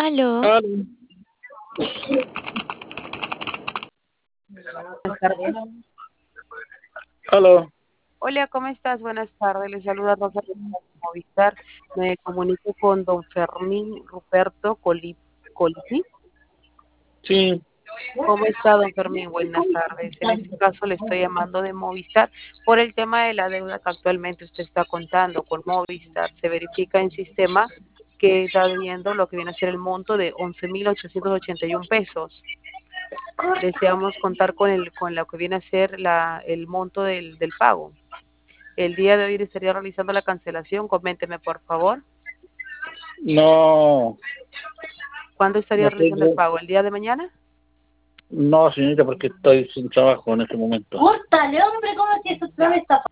Aló, Aló. Buenas tardes. Aló. Hola, ¿cómo estás? Buenas tardes. Les saluda Rosa de Movistar. Me comunico con don Fermín Ruperto Coliti. Sí, ¿Cómo está, don Fermín? Buenas tardes. En este caso le estoy llamando de Movistar por el tema de la deuda que actualmente usted está contando con Movistar. Se verifica en sistema que está debiendo lo que viene a ser el monto de 11.881 pesos. Deseamos contar con lo que viene a ser el monto del pago. El día de hoy estaría realizando la cancelación. Coménteme, por favor. no, ¿Cuándo estaría no realizando el tengo, pago? ¿El día de mañana? no, señorita, porque estoy sin trabajo en este momento. Córtale, hombre, ¿cómo es que eso no me está